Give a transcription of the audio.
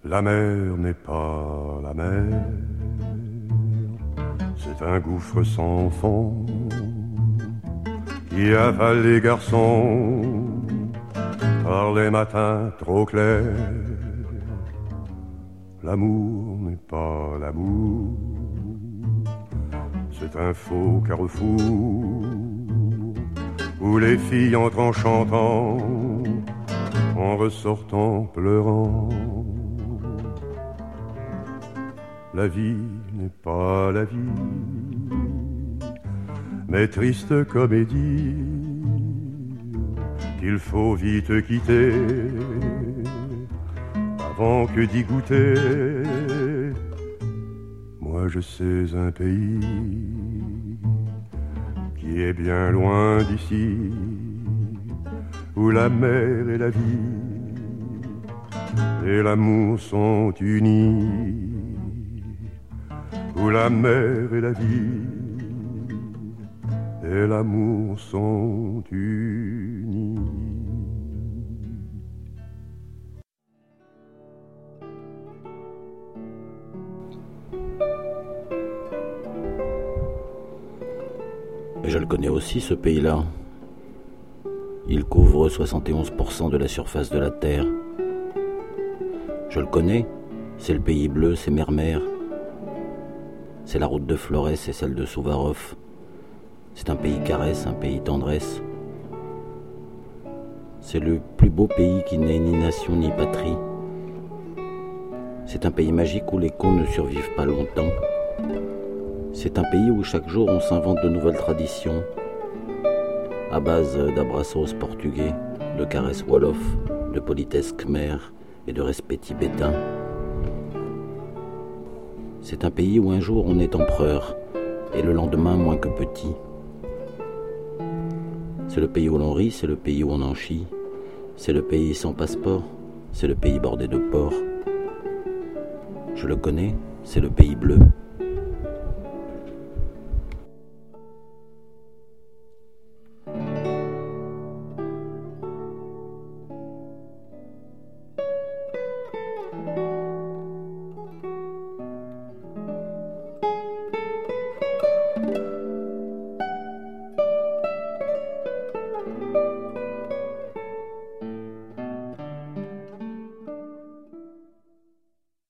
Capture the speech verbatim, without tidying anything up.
La mer n'est pas la mer, c'est un gouffre sans fond qui avale les garçons par les matins trop clairs. L'amour n'est pas l'amour, c'est un faux carrefour où les filles entrent en chantant, en ressortant pleurant. La vie n'est pas la vie, mais triste comédie qu'il faut vite quitter avant que d'y goûter. Moi je sais un pays qui est bien loin d'ici, où la mer et la vie et l'amour sont unis, où la mer et la vie et l'amour sont unis. Et je le connais aussi, ce pays-là. Il couvre soixante et onze pour cent de la surface de la Terre. Je le connais, c'est le pays bleu, c'est Mer-Mer. C'est la route de Flores et celle de Souvarov. C'est un pays caresse, un pays tendresse. C'est le plus beau pays qui n'ait ni nation ni patrie. C'est un pays magique où les cons ne survivent pas longtemps. C'est un pays où chaque jour on s'invente de nouvelles traditions, à base d'abraços portugais, de caresses wolof, de politesse khmer et de respect tibétain. C'est un pays où un jour on est empereur et le lendemain moins que petit. C'est le pays où l'on rit, c'est le pays où on en chie, c'est le pays sans passeport, c'est le pays bordé de porcs. Je le connais, c'est le pays bleu.